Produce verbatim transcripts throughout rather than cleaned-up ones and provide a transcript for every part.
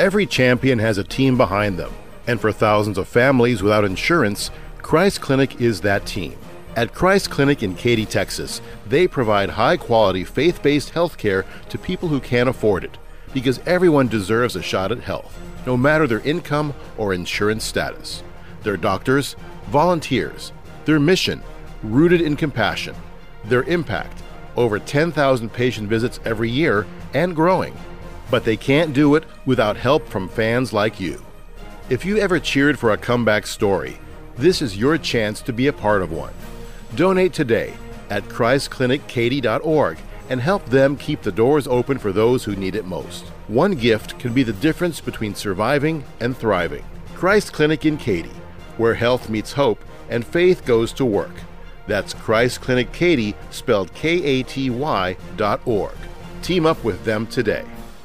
Every champion has a team behind them, and for thousands of families without insurance, Christ Clinic is that team. At Christ Clinic in Katy, Texas, they provide high-quality, faith-based health care to people who can't afford it, because everyone deserves a shot at health, no matter their income or insurance status. Their doctors, volunteers, their mission, rooted in compassion, their impact, over ten thousand patient visits every year and growing. But they can't do it without help from fans like you. If you ever cheered for a comeback story, this is your chance to be a part of one. Donate today at christ clinic katy dot org and help them keep the doors open for those who need it most. One gift can be the difference between surviving and thriving. Christ Clinic in Katy, where health meets hope and faith goes to work. That's Christ Clinic Katy, spelled K A T Y dot org. Team up with them today.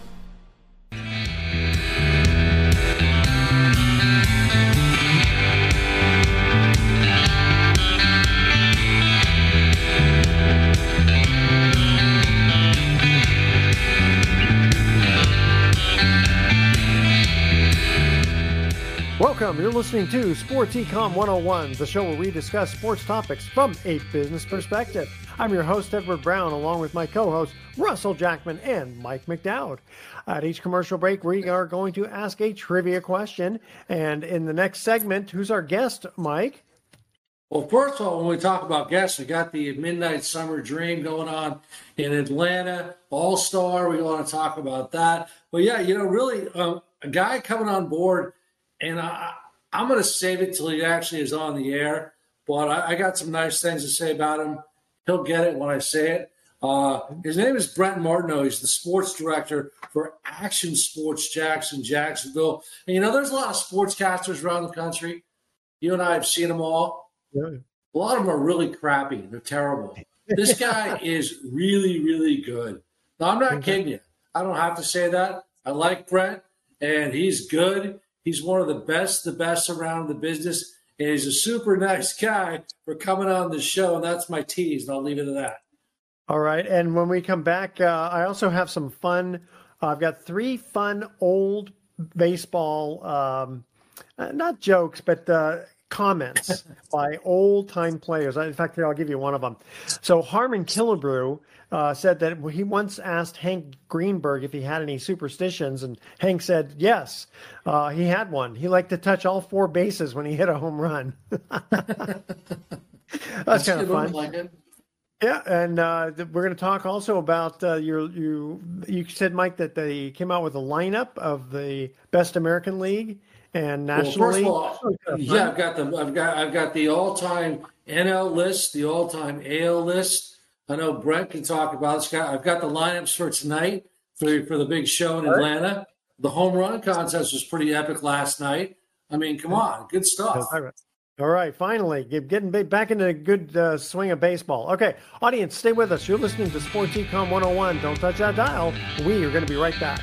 Welcome, you're listening to Sports Econ one oh one, the show where we discuss sports topics from a business perspective. I'm your host, Edward Brown, along with my co-hosts, Russell Jackman and Mike McDowd. At each commercial break, we are going to ask a trivia question. And in the next segment, who's our guest, Mike? Well, first of all, when we talk about guests, we got the Midnight Summer Dream going on in Atlanta, All-Star. We want to talk about that. But yeah, you know, really, um, a guy coming on board, and I, I'm going to save it till he actually is on the air. But I, I got some nice things to say about him. He'll get it when I say it. Uh, his name is Brent Martineau. He's the sports director for Action Sports Jackson, Jacksonville. And, you know, there's a lot of sportscasters around the country. You and I have seen them all. Yeah. A lot of them are really crappy. They're terrible. This guy is really, really good. Now, I'm not kidding you. I don't have to say that. I like Brent, and he's good. He's one of the best, the best around the business, and he's a super nice guy for coming on the show, and that's my tease, and I'll leave it at that. All right, and when we come back, uh, I also have some fun. Uh, I've got three fun old baseball, um, uh, not jokes, but uh, comments by old-time players. In fact, here, I'll give you one of them. So Harmon Killebrew uh, said that he once asked Hank Greenberg if he had any superstitions, and Hank said yes, uh, he had one. He liked to touch all four bases when he hit a home run. That's, That's kind of fun. Like it. Yeah, and uh, we're going to talk also about uh, your you. You said, Mike, that they came out with a lineup of the best American League and National League. Well, first of all, yeah, I've got the I've got I've got the all-time N L list, the all-time A L list. I know Brent can talk about this. I've got the lineups for tonight for for the big show in Atlanta. The home run contest was pretty epic last night. I mean, come on, good stuff. All right, finally, getting back into a good uh, swing of baseball. Okay, audience, stay with us. You're listening to Sports Econ one oh one. Don't touch that dial. We are going to be right back.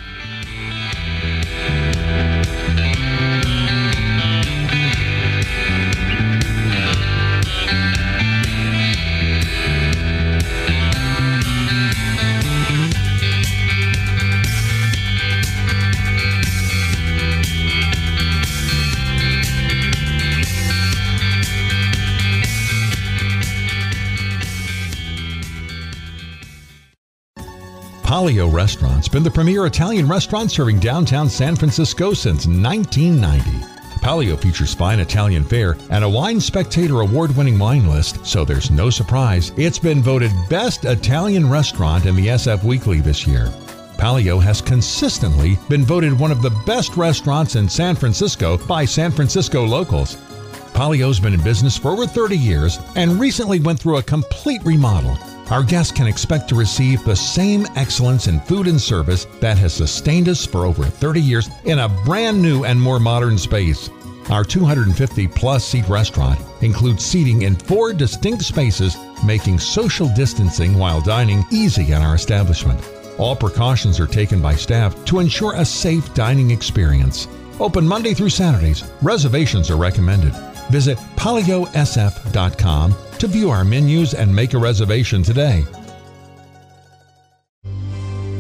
Palio Restaurant's been the premier Italian restaurant serving downtown San Francisco since nineteen ninety. Palio features fine Italian fare and a Wine Spectator award-winning wine list, so there's no surprise it's been voted Best Italian Restaurant in the S F Weekly this year. Palio has consistently been voted one of the best restaurants in San Francisco by San Francisco locals. Palio's been in business for over thirty years and recently went through a complete remodel. Our guests can expect to receive the same excellence in food and service that has sustained us for over thirty years in a brand new and more modern space. Our two hundred fifty plus seat restaurant includes seating in four distinct spaces, making social distancing while dining easy in our establishment. All precautions are taken by staff to ensure a safe dining experience. Open Monday through Saturdays. Reservations are recommended. Visit palio s f dot com to view our menus and make a reservation today.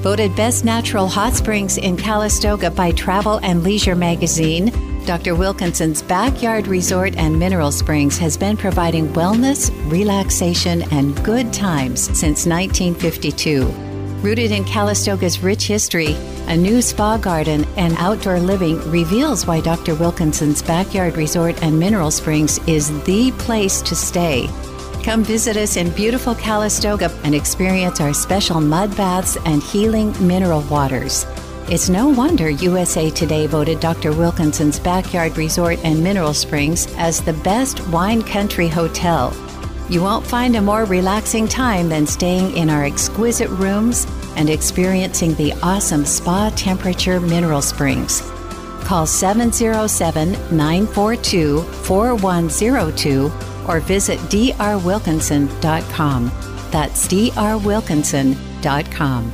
Voted Best Natural Hot Springs in Calistoga by Travel and Leisure magazine, Doctor Wilkinson's Backyard Resort and Mineral Springs has been providing wellness, relaxation, and good times since nineteen fifty-two. Rooted in Calistoga's rich history, a new spa garden and outdoor living reveals why Doctor Wilkinson's Backyard Resort and Mineral Springs is the place to stay. Come visit us in beautiful Calistoga and experience our special mud baths and healing mineral waters. It's no wonder U S A Today voted Doctor Wilkinson's Backyard Resort and Mineral Springs as the best wine country hotel. You won't find a more relaxing time than staying in our exquisite rooms and experiencing the awesome spa temperature mineral springs. Call seven oh seven, nine four two, four one oh two or visit d r wilkinson dot com. That's d r wilkinson dot com.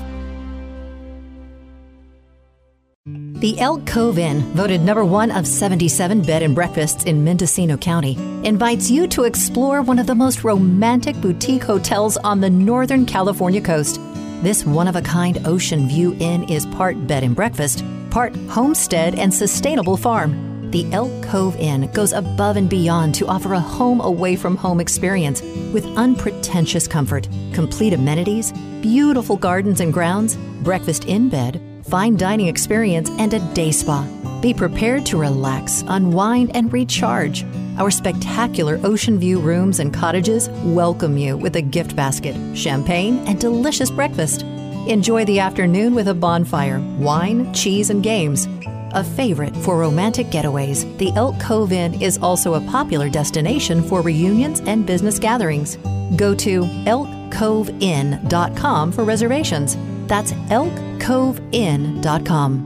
The Elk Cove Inn, voted number one of seventy-seven bed and breakfasts in Mendocino County, invites you to explore one of the most romantic boutique hotels on the Northern California coast. This one-of-a-kind ocean view inn is part bed and breakfast, part homestead and sustainable farm. The Elk Cove Inn goes above and beyond to offer a home-away-from-home experience with unpretentious comfort, complete amenities, beautiful gardens and grounds, breakfast in bed, fine dining experience, and a day spa. Be prepared to relax, unwind, and recharge. Our spectacular ocean view rooms and cottages welcome you with a gift basket, champagne, and delicious breakfast. Enjoy the afternoon with a bonfire, wine, cheese, and games. A favorite for romantic getaways, the Elk Cove Inn is also a popular destination for reunions and business gatherings. Go to elk cove inn dot com for reservations. That's elk cove inn dot com.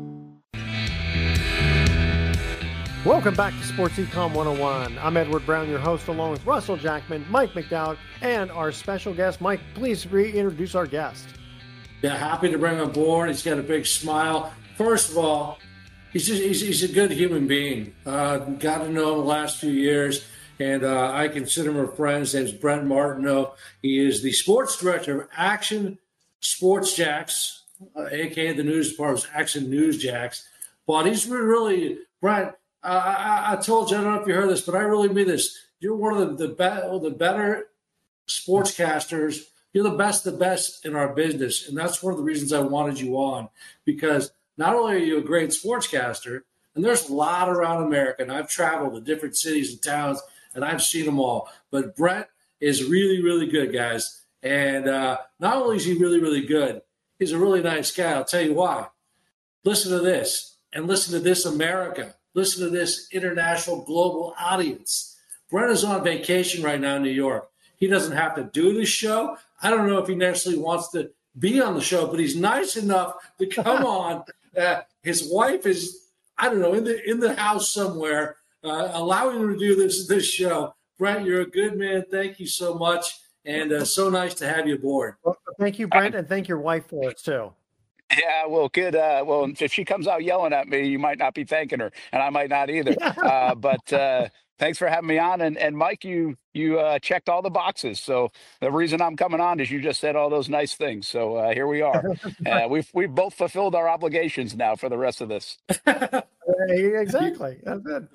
Welcome back to Sports Econ one oh one. I'm Edward Brown, your host, along with Russell Jackman, Mike McDowell, and our special guest. Mike, please reintroduce our guest. Yeah, happy to bring him aboard. He's got a big smile. First of all, he's just, he's, he's a good human being. Uh, got to know him the last few years, and uh, I consider him a friend. His name is Brent Martineau. He is the sports director of Action Sports Jacks, uh, a k a the news department's Action News Jacks. But he's really, really Brent, uh, I, I told you, I don't know if you heard this, but I really mean this. You're one of the, the, be- the better sportscasters. You're the best, the best in our business. And that's one of the reasons I wanted you on, because not only are you a great sportscaster, and there's a lot around America, and I've traveled to different cities and towns, and I've seen them all. But Brent is really, really good, guys. And uh, not only is he really, really good, he's a really nice guy. I'll tell you why. Listen to this, and listen to this, America. Listen to this international, global audience. Brent is on vacation right now in New York. He doesn't have to do this show. I don't know if he necessarily wants to be on the show, but he's nice enough to come on. Uh, his wife is, I don't know, in the in the house somewhere, uh, allowing him to do this this show. Brent, you're a good man. Thank you so much, and uh, so nice to have you aboard. Well, thank you, Brent, and thank your wife for us too. Yeah, well, good. Uh, well, if she comes out yelling at me, you might not be thanking her, and I might not either. Uh, but uh, thanks for having me on. And, and Mike, you you uh, checked all the boxes. So the reason I'm coming on is you just said all those nice things. So uh, here we are. Uh, we've we've both fulfilled our obligations now for the rest of this. Exactly. That's it.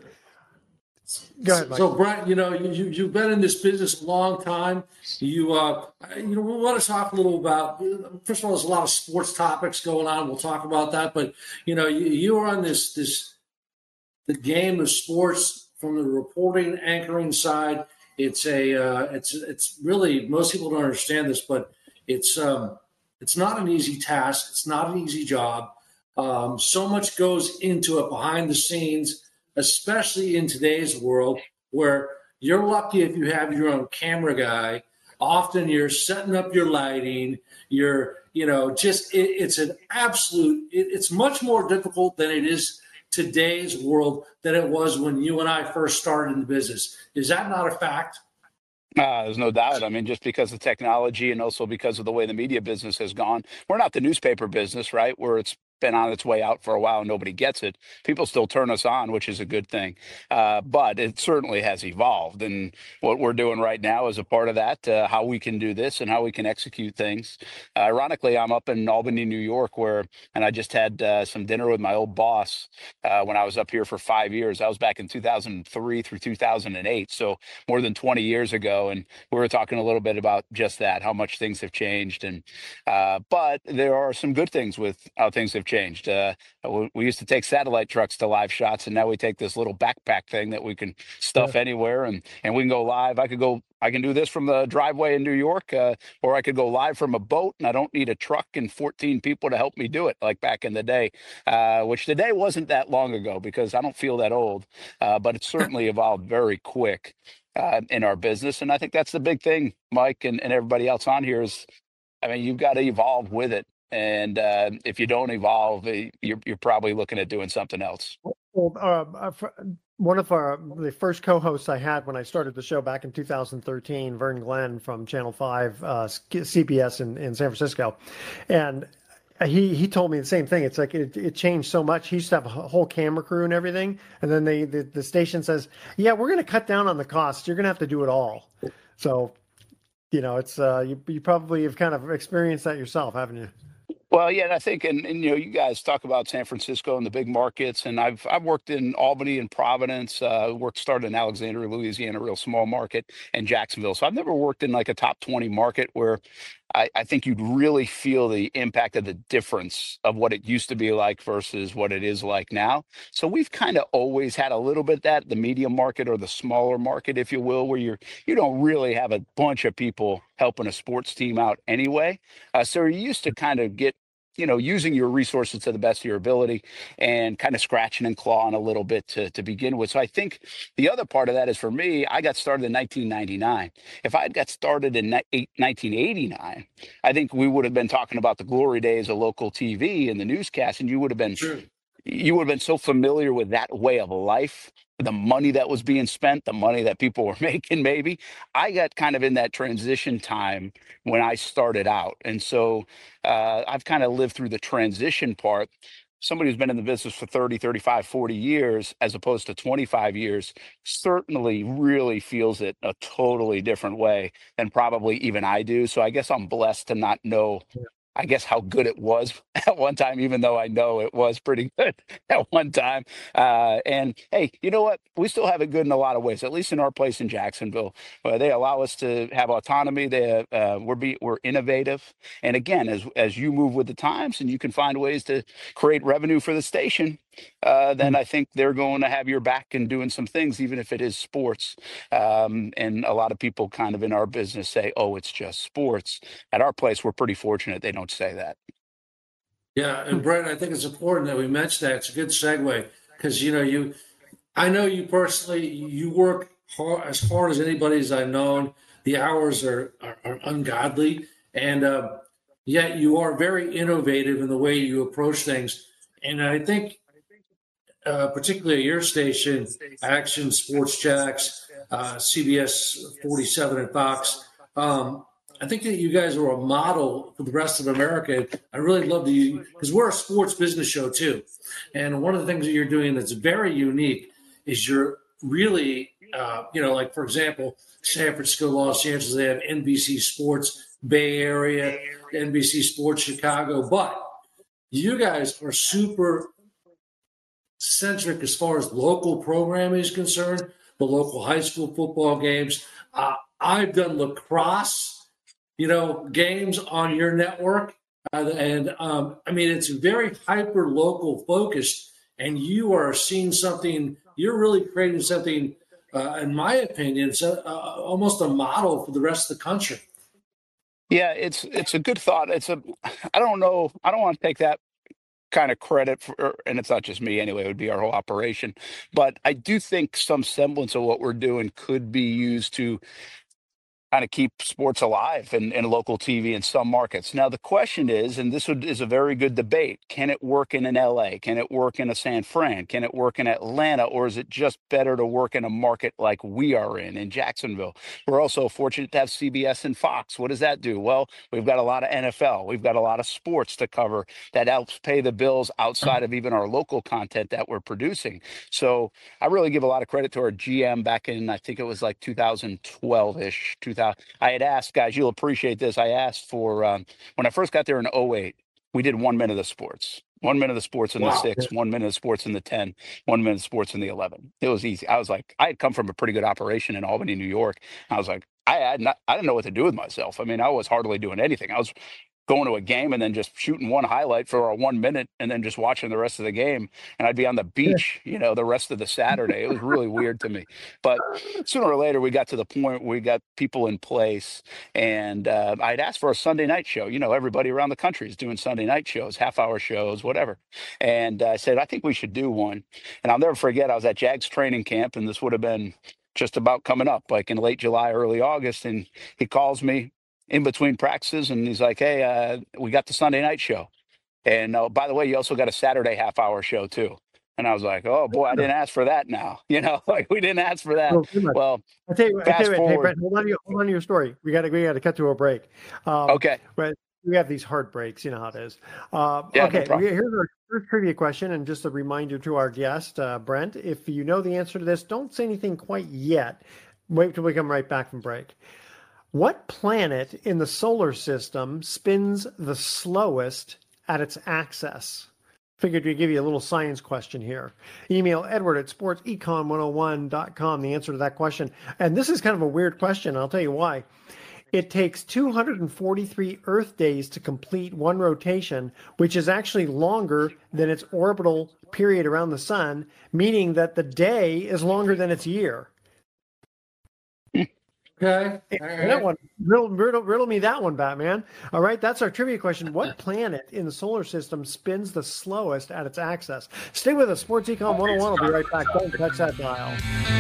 Go ahead, Mike. So, Brent, you know, you, you've been in this business a long time. You, uh, you know, we want to talk a little about, first of all, there's a lot of sports topics going on. We'll talk about that. But, you know, you, you are on this, this, the game of sports from the reporting, anchoring side. It's a, uh, it's, it's really, most people don't understand this, but it's, um, it's not an easy task. It's not an easy job. Um, so much goes into it behind the scenes, especially in today's world where you're lucky if you have your own camera guy. Often you're setting up your lighting. You're, you know, just it, it's an absolute, it, it's much more difficult than it is today's world than it was when you and I first started in the business. Is that not a fact? Uh, there's no doubt. I mean, just because of technology and also because of the way the media business has gone, we're not the newspaper business, right? Where it's been on its way out for a while and nobody gets it, people still turn us on, which is a good thing. Uh, but it certainly has evolved. And what we're doing right now is a part of that, uh, how we can do this and how we can execute things. Uh, ironically, I'm up in Albany, New York, where, and I just had uh, some dinner with my old boss uh, when I was up here for five years. I was back in two thousand three through two thousand eight, so more than twenty years ago. And we were talking a little bit about just that, how much things have changed. And uh, but there are some good things with how things have changed. Uh, we, we used to take satellite trucks to live shots, and now we take this little backpack thing that we can stuff Yeah. anywhere, and and we can go live. I could go. I can do this from the driveway in New York, uh, or I could go live from a boat, and I don't need a truck and fourteen people to help me do it like back in the day, uh, which today wasn't that long ago because I don't feel that old, uh, but it's certainly evolved very quick uh, in our business. And I think that's the big thing, Mike, and, and everybody else on here is, I mean, you've got to evolve with it. And uh, if you don't evolve, eh, you're, you're probably looking at doing something else. Well, uh, uh, fr- one of our the first co-hosts I had when I started the show back in two thousand thirteen, Vern Glenn from Channel Five, uh, C B S in, in San Francisco, and he he told me the same thing. It's like it, it changed so much. He used to have a whole camera crew and everything, and then they the, the station says, "Yeah, we're going to cut down on the costs. You're going to have to do it all." So, you know, it's uh, you you probably have kind of experienced that yourself, haven't you? Well, yeah, and I think, and, and you know, you guys talk about San Francisco and the big markets, and I've I've worked in Albany and Providence, uh, worked started in Alexandria, Louisiana, a real small market, and Jacksonville. So I've never worked in like a top twenty market where I, I think you'd really feel the impact of the difference of what it used to be like versus what it is like now. So we've kind of always had a little bit that the medium market or the smaller market, if you will, where you're you don't really have a bunch of people helping a sports team out anyway. Uh, so you used to kind of get you know, using your resources to the best of your ability and kind of scratching and clawing a little bit to, to begin with. So I think the other part of that is for me, I got started in nineteen ninety-nine. If I had got started in nineteen eighty-nine, I think we would have been talking about the glory days of local T V and the newscast, and you would have been Sure. you would have been so familiar with that way of life, the money that was being spent, the money that people were making, maybe. I got kind of in that transition time when I started out. And so uh, I've kind of lived through the transition part. Somebody who's been in the business for thirty, thirty-five, forty years, as opposed to twenty-five years, certainly really feels it a totally different way than probably even I do. So I guess I'm blessed to not know I guess how good it was at one time, even though I know it was pretty good at one time. Uh, and hey, you know what? We still have it good in a lot of ways, at least in our place in Jacksonville. Uh, they allow us to have autonomy. They, uh, we're, be, we're innovative. And again, as, as you move with the times and you can find ways to create revenue for the station, uh, then I think they're going to have your back and doing some things, even if it is sports. Um, and a lot of people kind of in our business say, oh, it's just sports. At our place, we're pretty fortunate they don't say that. Yeah, and Brent, I think it's important that we mention that. It's a good segue because, you know, you, I know you personally, you work hard, as hard as anybody as I've known. The hours are, are, are ungodly. And uh, yet you are very innovative in the way you approach things. And I think, uh, particularly at your station, Action, Sports Jacks, uh, C B S forty-seven and Fox, um, I think that you guys are a model for the rest of America. I really love to, because we're a sports business show too. And one of the things that you're doing that's very unique is you're really, uh, you know, like, for example, San Francisco, Los Angeles, they have N B C Sports, Bay Area, N B C Sports Chicago. But you guys are super centric as far as local programming is concerned, the local high school football games. Uh, I've done lacrosse, you know, games on your network. Uh, and um, I mean, it's very hyper local focused, and you are seeing something, you're really creating something, uh, in my opinion, it's a, uh, almost a model for the rest of the country. Yeah, it's it's a good thought. It's a, I don't know, I don't want to take that kind of credit for, and it's not just me anyway, it would be our whole operation. But I do think some semblance of what we're doing could be used to kind of keep sports alive in, in local T V in some markets. Now, the question is, and this would, is a very good debate, can it work in an L A? Can it work in a San Fran? Can it work in Atlanta? Or is it just better to work in a market like we are in, in Jacksonville? We're also fortunate to have C B S and Fox. What does that do? Well, we've got a lot of N F L. We've got a lot of sports to cover that helps pay the bills outside of even our local content that we're producing. So I really give a lot of credit to our G M back in, I think it was like two thousand twelve-ish, two thousand. I had asked, guys, you'll appreciate this. I asked for, um, when I first got there in oh eight, we did one minute of sports. One minute of sports in the wow. six, one minute of sports in the ten, one minute of sports in the eleven. It was easy. I was like, I had come from a pretty good operation in Albany, New York. I was like, I had not, I didn't know what to do with myself. I mean, I was hardly doing anything. I was going to a game and then just shooting one highlight for a one minute and then just watching the rest of the game. And I'd be on the beach, you know, the rest of the Saturday. It was really weird to me. But sooner or later, we got to the point where we got people in place. And uh, I'd asked for a Sunday night show. You know, everybody around the country is doing Sunday night shows, half hour shows, whatever. And I said, I think we should do one. And I'll never forget, I was at Jags training camp, and this would have been just about coming up, like in late July, early August. And he calls me in between practices, and he's like, hey, uh, we got the Sunday night show. And uh, by the way, you also got a Saturday half hour show too. And I was like, oh boy, I didn't ask for that now. You know, like we didn't ask for that. Well, well I'll tell you, fast I'll tell you, forward. Hey, Brent, hold on to your, hold on to your story. We got to, we got to cut to a break. Um, okay. But we have these hard breaks, you know how it is. Uh, yeah, okay, no here's our first trivia question, and just a reminder to our guest, uh, Brent, if you know the answer to this, don't say anything quite yet. Wait till we come right back from break. What planet in the solar system spins the slowest at its axis? Figured we'd give you a little science question here. Email Edward at sports econ one oh one dot com the answer to that question. And this is kind of a weird question. I'll tell you why. It takes two hundred forty-three Earth days to complete one rotation, which is actually longer than its orbital period around the sun, meaning that the day is longer than its year. Okay. All right. That one, riddle, riddle, riddle me that one, Batman. All right, that's our trivia question. What planet in the solar system spins the slowest at its axis? Stay with us. Sports Econ one oh one. I'll be right back. Don't touch that dial.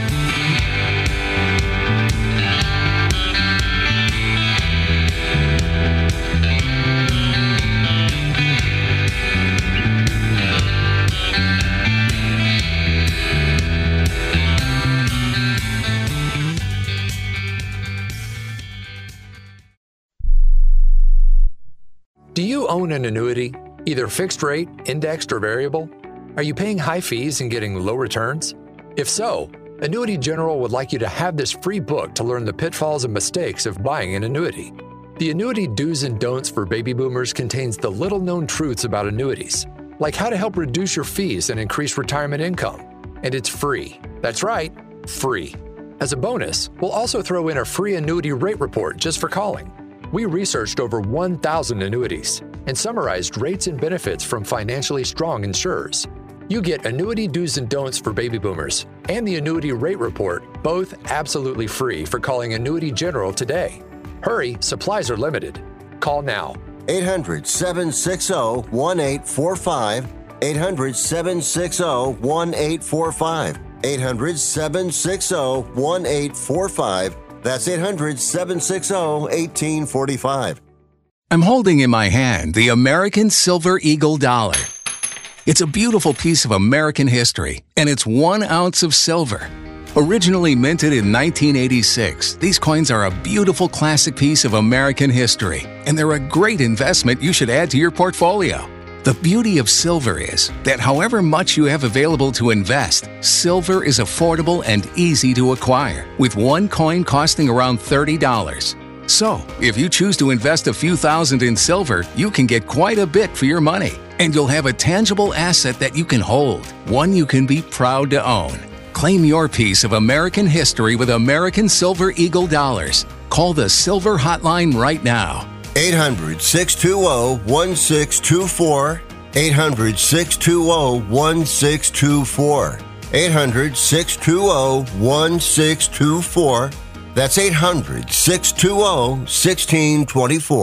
Do you own an annuity, either fixed rate, indexed, or variable? Are you paying high fees and getting low returns? If so, Annuity General would like you to have this free book to learn the pitfalls and mistakes of buying an annuity. The Annuity Do's and Don'ts for Baby Boomers contains the little-known truths about annuities, like how to help reduce your fees and increase retirement income. And it's free. That's right, free. As a bonus, we'll also throw in a free annuity rate report just for calling. We researched over one thousand annuities and summarized rates and benefits from financially strong insurers. You get Annuity Do's and Don'ts for Baby Boomers and the Annuity Rate Report, both absolutely free for calling Annuity General today. Hurry, supplies are limited. Call now. eight hundred, seven six zero, one eight four five. eight hundred, seven six zero, one eight four five. eight hundred, seven six zero, one eight four five. That's eight hundred, seven six zero, one eight four five. I'm holding in my hand the American Silver Eagle Dollar. It's a beautiful piece of American history, and it's one ounce of silver. Originally minted in nineteen eighty-six, these coins are a beautiful classic piece of American history, and they're a great investment you should add to your portfolio. The beauty of silver is that however much you have available to invest, silver is affordable and easy to acquire, with one coin costing around thirty dollars. So, if you choose to invest a few thousand in silver, you can get quite a bit for your money, and you'll have a tangible asset that you can hold, one you can be proud to own. Claim your piece of American history with American Silver Eagle Dollars. Call the Silver Hotline right now. eight hundred, six two zero, one six two four. eight hundred, six two zero, one six two four. eight hundred, six two zero, one six two four. That's eight hundred, six two zero, one six two four.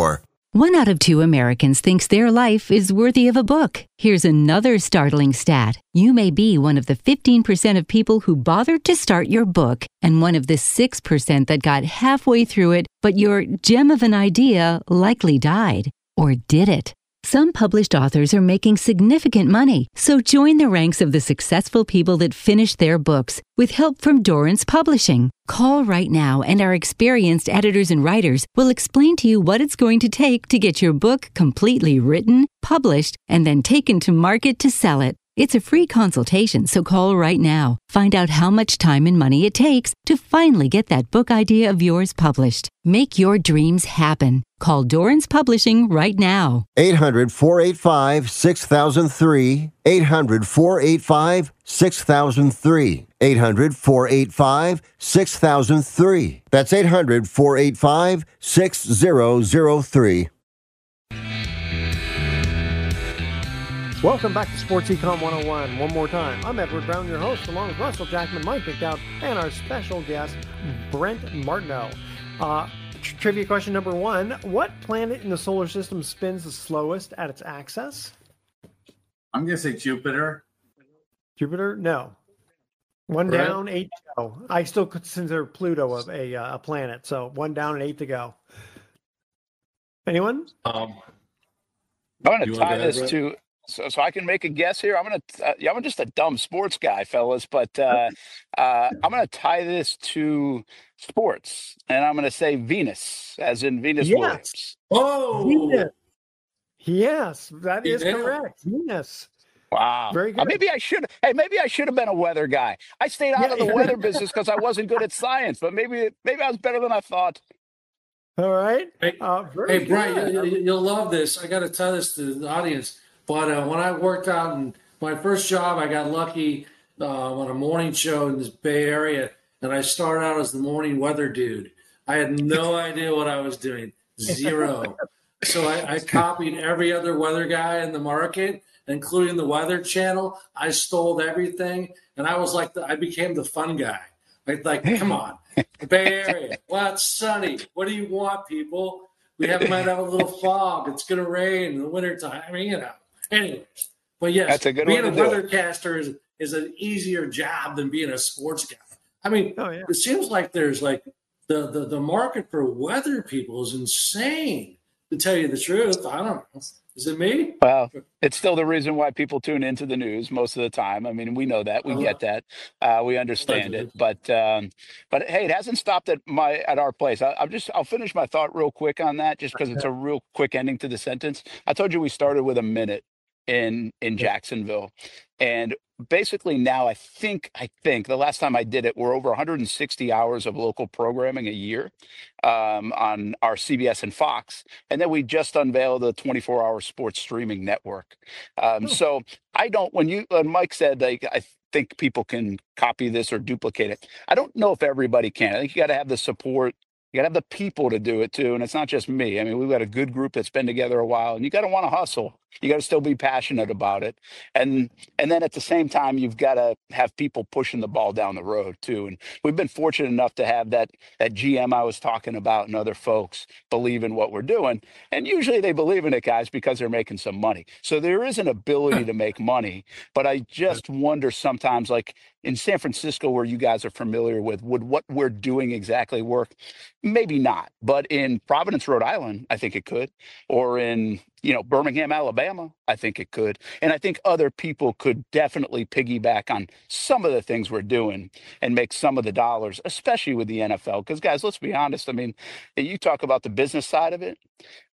One out of two Americans thinks their life is worthy of a book. Here's another startling stat. You may be one of the fifteen percent of people who bothered to start your book and one of the six percent that got halfway through it, but your gem of an idea likely died. Or did it? Some published authors are making significant money, so join the ranks of the successful people that finish their books with help from Dorrance Publishing. Call right now and our experienced editors and writers will explain to you what it's going to take to get your book completely written, published, and then taken to market to sell it. It's a free consultation, so call right now. Find out how much time and money it takes to finally get that book idea of yours published. Make your dreams happen. Call Dorrance Publishing right now. eight hundred, four eight five, six thousand three. eight hundred, four eight five, six thousand three. eight hundred, four eight five, six thousand three. That's eight hundred, four eight five, six thousand three. Welcome back to Sports Econ one oh one. One more time, I'm Edward Brown, your host, along with Russell Jackman, Mike McDowd, and our special guest, Brent Martineau. Uh, trivia question number one. What planet in the solar system spins the slowest at its axis? I'm going to say Jupiter. Jupiter? No. One Right. down, eight to go. I still consider Pluto a, a, uh, a planet, so one down and eight to go. Anyone? Um, I'm going You to want tie to this add, to so so I can make a guess here. I'm going to uh, yeah, I'm just a dumb sports guy, fellas, but uh, uh, I'm going to tie this to sports, and I'm going to say Venus, as in Venus Yes. Williams. Oh, Venus. Yes, that is Yeah. correct. Venus. Wow. Very Uh, good. maybe I should. Hey, maybe I should have been a weather guy. I stayed out Yeah, of the yeah. weather business because I wasn't good at science, but maybe maybe I was better than I thought. All right. Hey, Uh, very Hey, Brian, good. you, you, you'll love this. I got to tell this to the audience. But uh, when I worked out in my first job, I got lucky uh, on a morning show in this Bay Area, and I started out as the morning weather dude. I had no idea what I was doing, zero. So I, I copied every other weather guy in the market, including the Weather Channel. I stole everything, and I was like, the, I became the fun guy. Like, like, come on, the Bay Area. Well, it's sunny. What do you want, people? We have might have a little fog. It's going to rain in the wintertime. I mean, you know. Anyways, but yes, That's a good being way a to do it. weathercaster is is an easier job than being a sports guy. I mean, Oh, yeah. it seems like there's like the, the the market for weather people is insane. To tell you the truth, I don't know. Is it me? Well, it's still the reason why people tune into the news most of the time. I mean, we know that, we get that, uh, we understand it. But um, but hey, it hasn't stopped at my at our place. I, I'll just I'll finish my thought real quick on that, just because it's a real quick ending to the sentence. I told you we started with a minute in in Jacksonville, and basically now I think I think the last time I did it, we're over one hundred sixty hours of local programming a year um, on our C B S and Fox, and then we just unveiled a twenty-four hour sports streaming network. Um, so I don't. When you when Mike said like I think people can copy this or duplicate it, I don't know if everybody can. I think you got to have the support. You got to have the people to do it too, and it's not just me. I mean, we've got a good group that's been together a while, and you got to want to hustle. You got to still be passionate about it, and and then at the same time, you've got to have people pushing the ball down the road too. And we've been fortunate enough to have that that G M I was talking about and other folks believe in what we're doing, and usually they believe in it, guys, because they're making some money. So there is an ability to make money, but I just wonder sometimes, like in San Francisco, where you guys are familiar with, would what we're doing exactly work? Maybe not, but in Providence, Rhode Island, I think it could, or in you know Birmingham, Alabama, I think it could, and I think other people could definitely piggyback on some of the things we're doing and make some of the dollars, especially with the N F L. Because guys, let's be honest. I mean, you talk about the business side of it.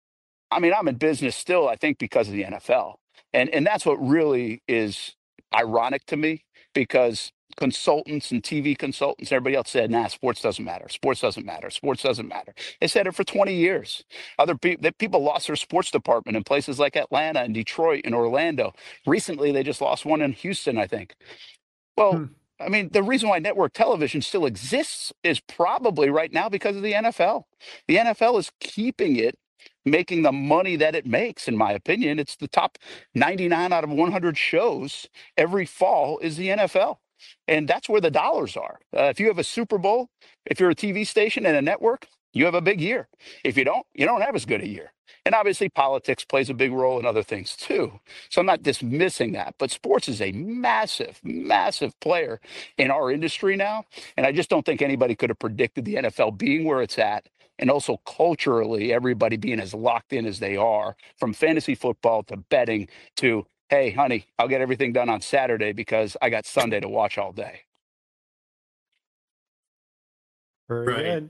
I mean, I'm in business still, I think, because of the N F L, and and that's what really is ironic to me, because consultants and T V consultants, everybody else said, nah, sports doesn't matter. Sports doesn't matter. Sports doesn't matter. They said it for twenty years. Other people, people lost their sports department in places like Atlanta and Detroit and Orlando. Recently, they just lost one in Houston, I think. Well, Hmm. I mean, the reason why network television still exists is probably right now because of the N F L. The N F L is keeping it, making the money that it makes, in my opinion. It's the top ninety-nine out of one hundred shows every fall is the N F L. And that's where the dollars are. Uh, if you have a Super Bowl, if you're a T V station and a network, you have a big year. If you don't, you don't have as good a year. And obviously politics plays a big role in other things too. So I'm not dismissing that, but sports is a massive, massive player in our industry now. And I just don't think anybody could have predicted the N F L being where it's at. And also culturally, everybody being as locked in as they are, from fantasy football to betting to, hey, honey, I'll get everything done on Saturday because I got Sunday to watch all day. Very Right. good.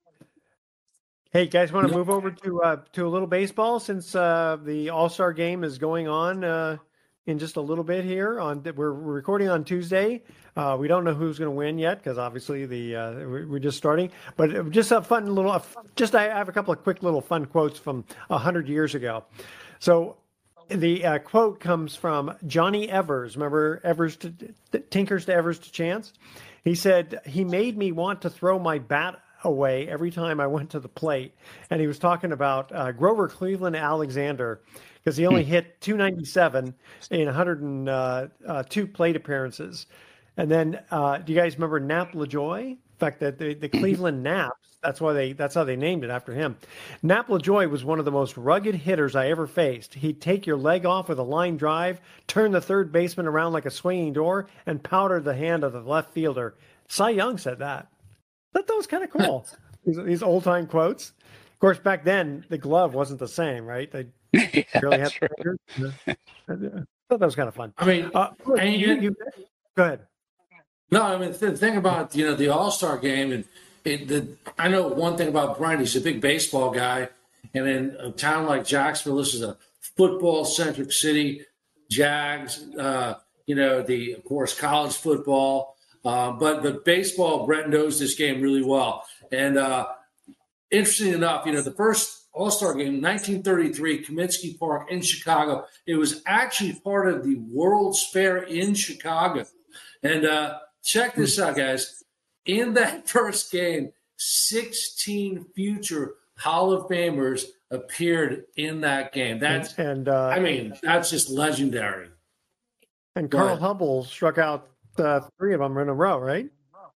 Hey, guys, want to move over to uh, to a little baseball since uh, the All-Star game is going on uh, in just a little bit here. On we're recording on Tuesday. Uh, we don't know who's going to win yet because obviously the uh, we're just starting. But just a fun little, just I have a couple of quick little fun quotes from a hundred years ago. So the uh, quote comes from Johnny Evers. Remember Evers to Tinkers to Evers to Chance? He said, he made me want to throw my bat away every time I went to the plate. And he was talking about uh, Grover Cleveland Alexander because he only hit two ninety-seven in one hundred two uh, uh, plate appearances. And then, uh, do you guys remember Nap LaJoy? In fact, that the, the Cleveland Naps, that's why they that's how they named it after him. Nap LaJoy was one of the most rugged hitters I ever faced. He'd take your leg off with a line drive, turn the third baseman around like a swinging door, and powder the hand of the left fielder. Cy Young said that. But that was kind of cool. these, these old time quotes. Of course, back then the glove wasn't the same, right? They yeah, really had. right. I thought that was kind of fun. I mean, uh, and you, you, you, go ahead. No, I mean the thing about you know the All Star game, and it, the, I know one thing about Brian. He's a big baseball guy, and in a town like Jacksonville, this is a football centric city. Jags, uh, you know, the of course college football. Uh, but but baseball, Brett knows this game really well. And uh, interesting enough, you know, the first All-Star game, nineteen thirty-three, Kaminsky Park in Chicago. It was actually part of the World's Fair in Chicago. And uh, check this out, guys. In that first game, sixteen future Hall of Famers appeared in that game. That's, and, and uh, I mean, that's just legendary. And Carl Hubble struck out Uh, three of them in a row, right?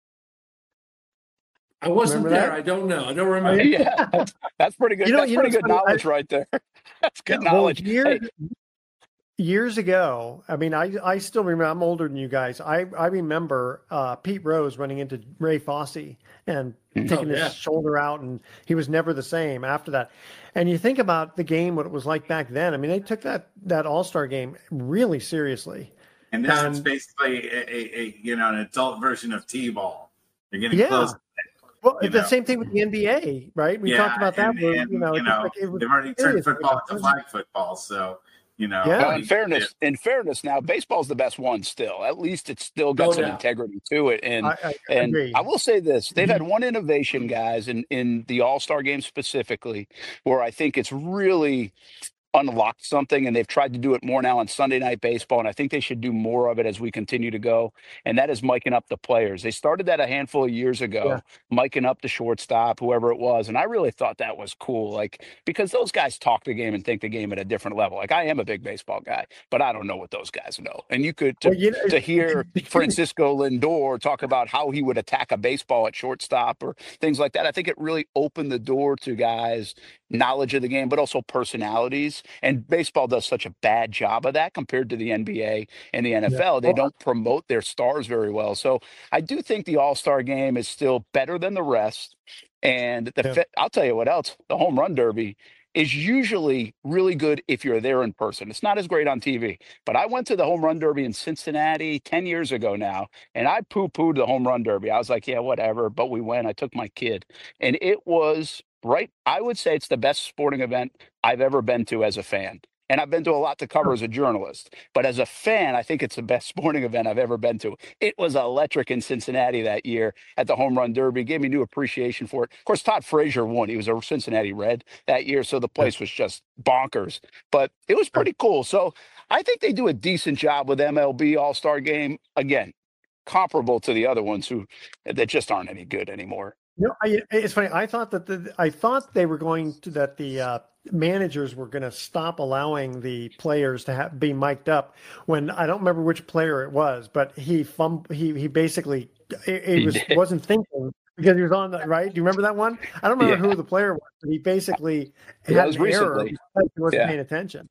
I wasn't remember there. that? I don't know. I don't remember. Yeah, that's, that's pretty good. You know- that's you know pretty what's good funny? knowledge I- right there. That's good Well, knowledge. years, Hey, years ago, I mean, I, I still remember, I'm older than you guys. I, I remember uh, Pete Rose running into Ray Fosse and taking Oh, yeah. his shoulder out, and he was never the same after that. And you think about the game, what it was like back then. I mean, they took that, that All-Star game really seriously. And now it's And- basically a, a, a you know an adult version of T-ball. You're getting Yeah. close. Well, You the know. same thing with the N B A, right? We Yeah, talked about that. and- where, and, you know, you it's know, like it was they've already turned serious. football to flag football, so you know. Yeah. Well, I in mean, fairness, in fairness, now baseball's the best one still. At least it's still got No some doubt. integrity to it. And I, I and agree. I will say this: they've had one innovation, guys, in in the All Star game specifically, where I think it's really unlocked something, and they've tried to do it more now on Sunday Night Baseball, and I think they should do more of it as we continue to go, and that is miking up the players. They started that a handful of years ago, miking up the shortstop, whoever it was, and I really thought that was cool, like, because those guys talk the game and think the game at a different level. Like, I am a big baseball guy, but I don't know what those guys know. And you could, to, Well, you know- to hear Francisco Lindor talk about how he would attack a baseball at shortstop or things like that, I think it really opened the door to guys' knowledge of the game, but also personalities. And baseball does such a bad job of that compared to the N B A and the N F L. They don't promote their stars very well. So I do think the All-Star game is still better than the rest. And the Yeah. fi- I'll tell you what else, the home run derby is usually really good if you're there in person. It's not as great on T V. But I went to the home run derby in Cincinnati ten years ago now, and I poo-pooed the home run derby. I was like, yeah, whatever, but we went. I took my kid. And it was right. I would say it's the best sporting event I've ever been to as a fan. And I've been to a lot to cover as a journalist. But as a fan, I think it's the best sporting event I've ever been to. It was electric in Cincinnati that year at the Home Run Derby. Gave me new appreciation for it. Of course, Todd Frazier won. He was a Cincinnati Red that year, so the place was just bonkers. But it was pretty cool. So I think they do a decent job with M L B All-Star Game. Again, comparable to the other ones who that just aren't any good anymore. No, I, it's funny. I thought that the I thought they were going to that the uh, managers were going to stop allowing the players to have, be mic'd up. When I don't remember which player it was, but he fum, he he basically it, it He was did. wasn't thinking because he was on the right. Do you remember that one? I don't remember yeah. who the player was, but he basically yeah, had was an recently. error because he wasn't yeah. paying attention.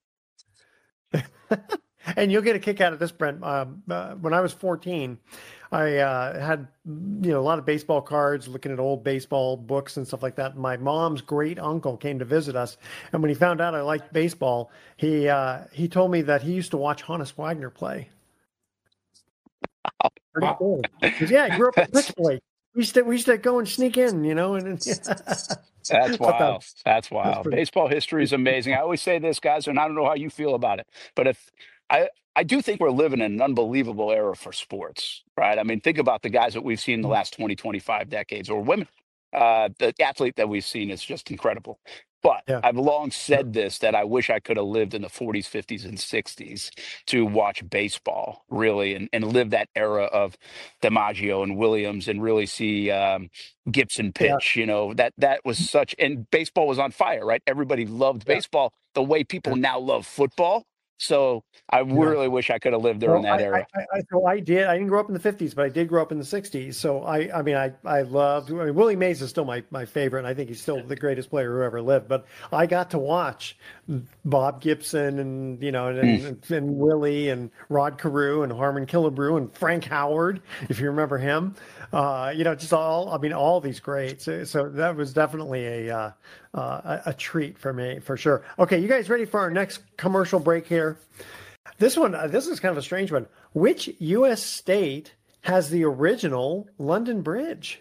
And you'll get a kick out of this, Brent. Um, uh, when I was fourteen, I uh, had you know a lot of baseball cards, looking at old baseball books and stuff like that. My mom's great uncle came to visit us, and when he found out I liked baseball, he uh, he told me that he used to watch Honus Wagner play. Pretty cool. Yeah, he grew up in Pittsburgh. We used to we used to go and sneak in, you know, and that's wild. That's wild. That's pretty... Baseball history is amazing. I always say this, guys, and I don't know how you feel about it, but if I I do think we're living in an unbelievable era for sports, right? I mean, think about the guys that we've seen in the last twenty, twenty-five decades, or women. Uh, the athlete that we've seen is just incredible. But yeah. I've long said this, that I wish I could have lived in the forties, fifties, and sixties to watch baseball, really, and, and live that era of DiMaggio and Williams and really see um, Gibson pitch. Yeah. You know, that that was such – and baseball was on fire, right? Everybody loved yeah. baseball the way people now love football. So I really yeah. wish I could have lived during well, that I, era. I, I, so I did. I didn't grow up in the fifties, but I did grow up in the sixties. So I, I mean, I, I loved. I mean, Willie Mays is still my, my favorite, and I think he's still the greatest player who ever lived. But I got to watch Bob Gibson and you know, and, mm. and, and Willie and Rod Carew and Harmon Killebrew and Frank Howard, if you remember him. Uh, you know, just all. I mean, all these greats. So, so that was definitely a. Uh, Uh, a, a treat for me, for sure. Okay, you guys ready for our next commercial break here? This one, uh, this is kind of a strange one. Which U S state has the original London Bridge?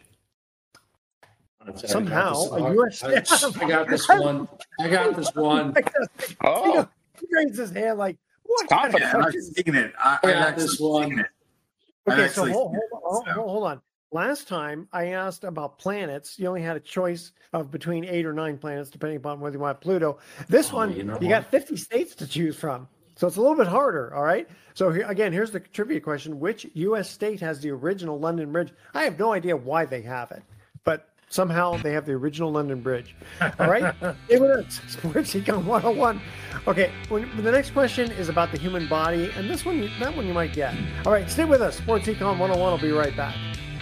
Somehow, a U S state. I got this one. I got this one. Oh. You know, he raises his hand like, what? Confident. I've seen it. I, I got this one. It. Okay, so hold, hold, hold, hold on. Last time I asked about planets, you only had a choice of between eight or nine planets, depending upon whether you want Pluto. This oh, one, you, know you got fifty states to choose from. So it's a little bit harder, all right? So here, again, here's the trivia question. Which U S state has the original London Bridge? I have no idea why they have it, but somehow they have the original London Bridge. All right? Stay with us. Sports Econ one oh one. Okay, when, the next question is about the human body, and this one, that one you might get. All right, stay with us. Sports Econ one oh one will be right back.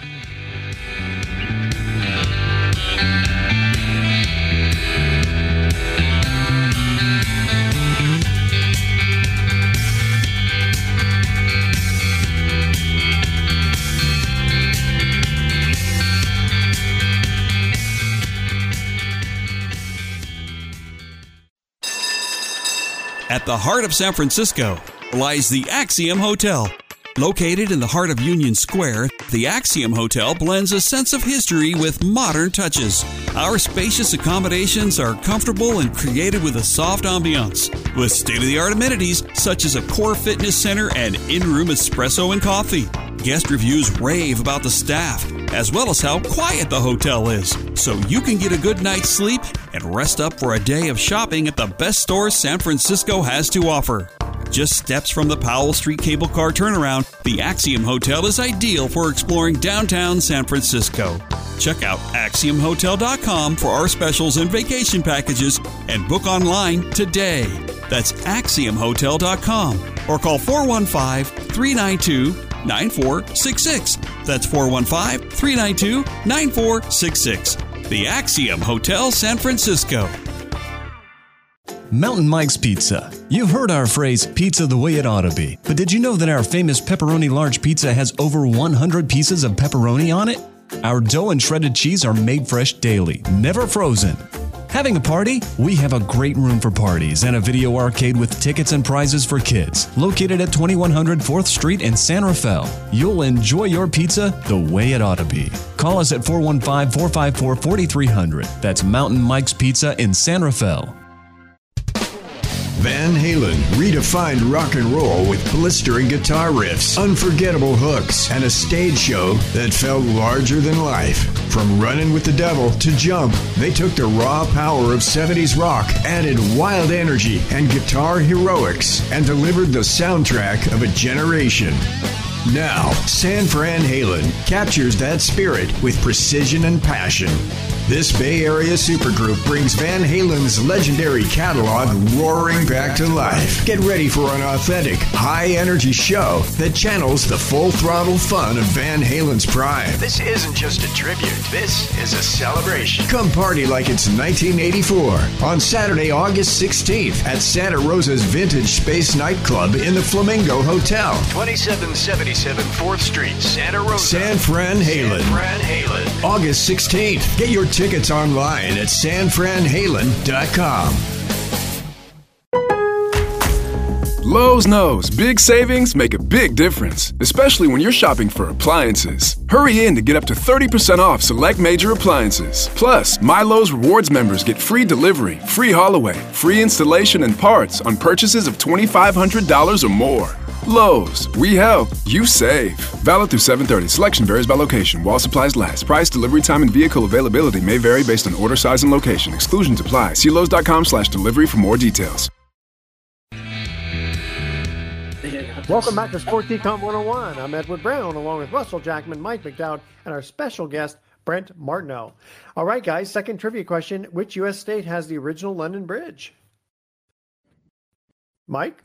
At the heart of San Francisco lies the Axiom Hotel. Located in the heart of Union Square, the Axiom Hotel blends a sense of history with modern touches. Our spacious accommodations are comfortable and created with a soft ambiance, with state-of-the-art amenities such as a core fitness center and in-room espresso and coffee. Guest reviews rave about the staff, as well as how quiet the hotel is, so you can get a good night's sleep and rest up for a day of shopping at the best stores San Francisco has to offer. Just steps from the Powell Street cable car turnaround, the Axiom Hotel is ideal for exploring downtown San Francisco. Check out axiom hotel dot com for our specials and vacation packages and book online today. That's axiom hotel dot com or call four one five, three nine two, nine four six six. That's four one five, three nine two, nine four six six. The Axiom Hotel San Francisco. Mountain Mike's Pizza. You've heard our phrase, pizza the way it ought to be. But did you know that our famous pepperoni large pizza has over one hundred pieces of pepperoni on it? Our dough and shredded cheese are made fresh daily, never frozen. Having a party? We have a great room for parties and a video arcade with tickets and prizes for kids. Located at twenty-one hundred fourth Street in San Rafael. You'll enjoy your pizza the way it ought to be. Call us at four one five, four five four, four three zero zero. That's Mountain Mike's Pizza in San Rafael. Van Halen redefined rock and roll with blistering guitar riffs, unforgettable hooks, and a stage show that felt larger than life. From Runnin' with the Devil to Jump, they took the raw power of seventies rock, added wild energy and guitar heroics, and delivered the soundtrack of a generation. Now, San Fran Halen captures that spirit with precision and passion. This Bay Area supergroup brings Van Halen's legendary catalog roaring back to life. Get ready for an authentic, high-energy show that channels the full-throttle fun of Van Halen's prime. This isn't just a tribute. This is a celebration. Come party like it's nineteen eighty-four on Saturday, August sixteenth at Santa Rosa's Vintage Space Nightclub in the Flamingo Hotel. twenty-seven seventy-seven fourth Street, Santa Rosa. San Fran Halen. San Fran Halen. August sixteenth. Get your tickets online at san fran halen dot com. Lowe's knows big savings make a big difference, especially when you're shopping for appliances. Hurry in to get up to thirty percent off select major appliances. Plus, My Lowe's Rewards members get free delivery, free haul away, free installation and parts on purchases of twenty-five hundred dollars or more. Lowe's, we help, you save. Valid through seven thirty. Selection varies by location. While supplies last. Price, delivery time, and vehicle availability may vary based on order size and location. Exclusions apply. See Lowe's dot com slash delivery for more details. Welcome back to Sports Econ one oh one. I'm Edward Brown, along with Russell Jackman, Mike McDowd, and our special guest, Brent Martineau. All right, guys, second trivia question. Which U S state has the original London Bridge? Mike?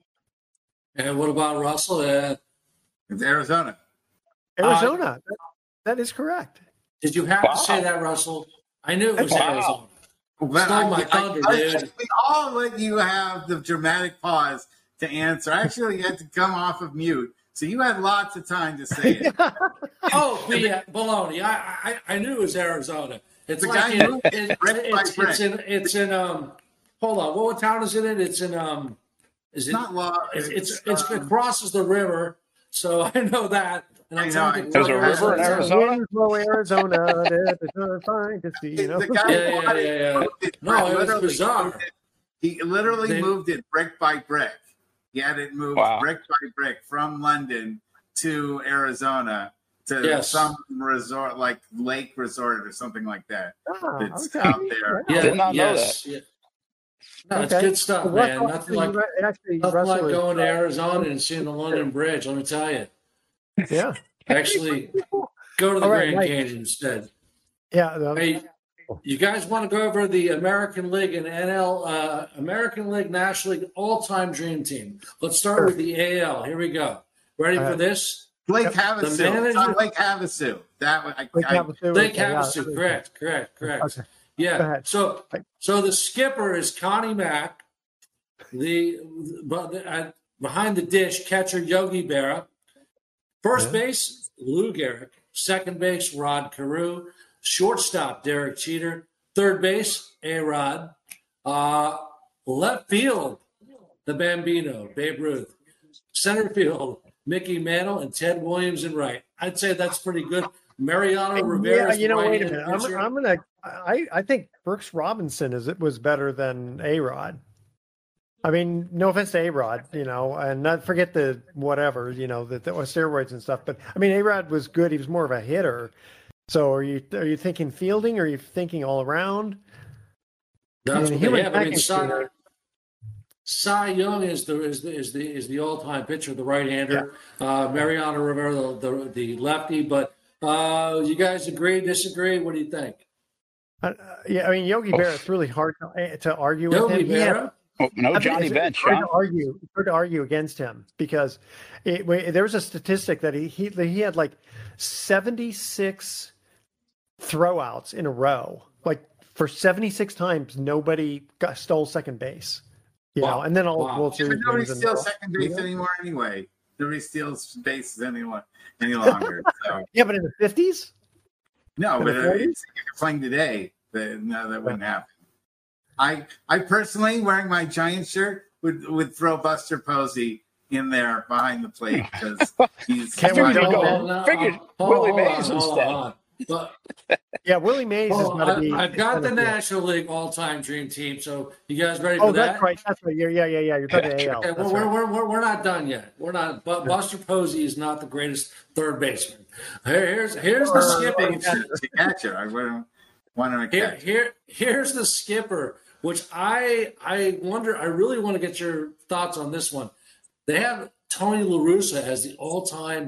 And what about Russell? Uh, it's Arizona. Arizona. Uh, that, that is correct. Did you have wow. to say that, Russell? I knew it was wow. Arizona. Well, Stole my I, thunder, I, dude. I, we all let you have the dramatic pause to answer. Actually, you had to come off of mute, so you had lots of time to say it. oh, yeah, baloney. I, I I knew it was Arizona. It's the like guy in, it, it, it's, it's in it's in um. Hold on, what town is it in? It's in um. Is it's it, not law. It's it's, it's um, it crosses the river, so I know that. And I'm I know, there's a river in Arizona. Arizona, fine to see. You know, the guy yeah, yeah, yeah, yeah. It, no, it was bizarre. It, he literally they, moved it brick by brick. He had it moved wow. brick by brick from London to Arizona to yes. some resort, like lake resort or something like that. Oh, that's okay. out there. Yeah, did not yes. know that. Yeah. No, okay. it's good stuff, well, man. Nothing like, actually, nothing like going to Arizona and seeing the London Bridge, let me tell you. Yeah. Actually, go to the right, Grand right. Canyon instead. Yeah. Um, hey, you guys want to go over the American League and N L, uh, American League, National League all-time dream team? Let's start sure. with the A L. Here we go. Ready uh, for this? Blake Havasu. Manager, Blake Havasu. That I, Blake I, Havasu. Blake Havasu. Yeah. Correct. Correct. Correct. Okay. Yeah. So, so the skipper is Connie Mack. The, the uh, behind the dish catcher Yogi Berra. First yeah. base Lou Gehrig. Second base Rod Carew. Shortstop Derek Jeter. Third base A Rod. Uh, left field the Bambino Babe Ruth. Center field Mickey Mantle and Ted Williams in right. I'd say that's pretty good. Mariano Rivera. Yeah, you know, wait a minute. I'm, I'm gonna. I, I think Brooks Robinson is it was better than A Rod. I mean, no offense to A Rod, you know, and not forget the whatever, you know, the, the steroids and stuff. But I mean, A Rod was good. He was more of a hitter. So are you are you thinking fielding? Or are you thinking all around? That's I mean, what they have. I mean, Cy, Cy Young is the is the is the is the all time pitcher, the right hander. Yeah. Uh, Mariano Rivera, the, the the lefty. But uh, you guys agree, disagree? What do you think? Uh, yeah, I mean, Yogi Oh. Berra, it's really hard to, to argue Yogi with him. He had- Berra. Oh, no I mean, Johnny it's, Bench. It's hard, huh? to argue, it's hard to argue against him because it, there was a statistic that he, he he had like seventy-six throwouts in a row. Like for seventy-six times, nobody got, stole second base. You Wow. know, and then all Wow. World Yeah, Series but nobody wins and steals all- second base you know? anymore anyway. Nobody steals bases anymore any longer. So. Yeah, but in the fifties, No, In but the uh, forties? if you're playing today, that, no, that wouldn't happen. I, I personally, wearing my Giants shirt, would would throw Buster Posey in there behind the plate because he's. Can't Figured we you'd go- go- figured Willie Mays instead. But, yeah, Willie Mays is oh, going to I, be. I've got the yeah. National League all-time dream team. So you guys ready Oh, for that? that's right. That's right. Yeah, yeah, yeah, yeah. You're talking A L. Okay, That's well, we're, right. we're, we're, we're not done yet. We're not. But Buster Posey is not the greatest third baseman. Here, here's here's the Uh, skipper. to catch it. I wouldn't want to Here, catch. here, here's the skipper, which I I wonder. I really want to get your thoughts on this one. They have Tony La Russa as the all-time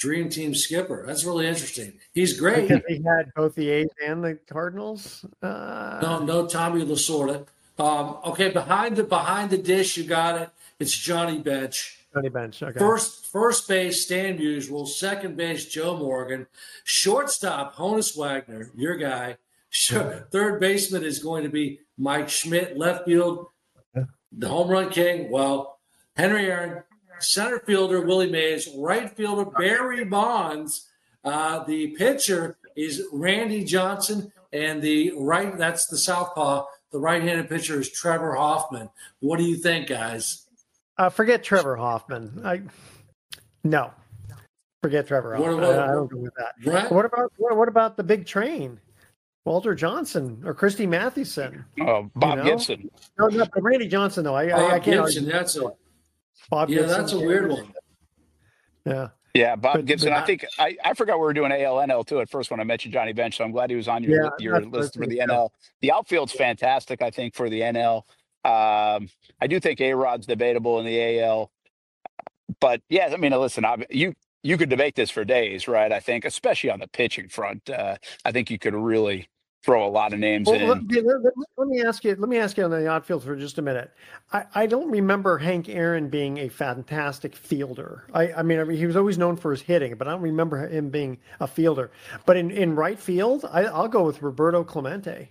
Dream Team skipper. That's really interesting. He's great. Because he had both the A's and the Cardinals. Uh, no, no, Tommy Lasorda. Um, okay, behind the behind the dish, you got it. It's Johnny Bench. Johnny Bench. Okay. First, first base, Stan Musial. Second base, Joe Morgan. Shortstop, Honus Wagner, your guy. Third baseman is going to be Mike Schmidt. Left field, the home run king. Well, Henry Aaron. Center fielder, Willie Mays. Right fielder, Barry Bonds. Uh, the pitcher is Randy Johnson. And the right, that's the southpaw. The right-handed pitcher is Trevor Hoffman. What do you think, guys? Uh, forget Trevor Hoffman. I no, forget Trevor Hoffman. What, what, I, I don't go with that. Right? What about what, what about the big train? Walter Johnson or Christy Mathewson? Oh, Bob you know? Gibson. No, no, but Randy Johnson though. I, Bob I, I can't Gibson. argue. That's a Bob yeah. Gibson, That's a weird one. Yeah. Yeah, Bob But- Gibson. but I think I, I forgot we were doing A L N L too at first when I mentioned Johnny Bench. So I'm glad he was on your Yeah, your that's- list that's for the good. N L. The outfield's fantastic, I think, for the N L. Um, I do think A Rod's debatable in the A L. But yeah, I mean, listen, I, you you could debate this for days, right? I think, especially on the pitching front, uh, I think you could really throw a lot of names Well, in. let, let- let- let me ask you. Let me ask you on the outfield for just a minute. I, I don't remember Hank Aaron being a fantastic fielder. I, I mean, I mean, he was always known for his hitting, but I don't remember him being a fielder. But in, in right field, I, I'll go with Roberto Clemente.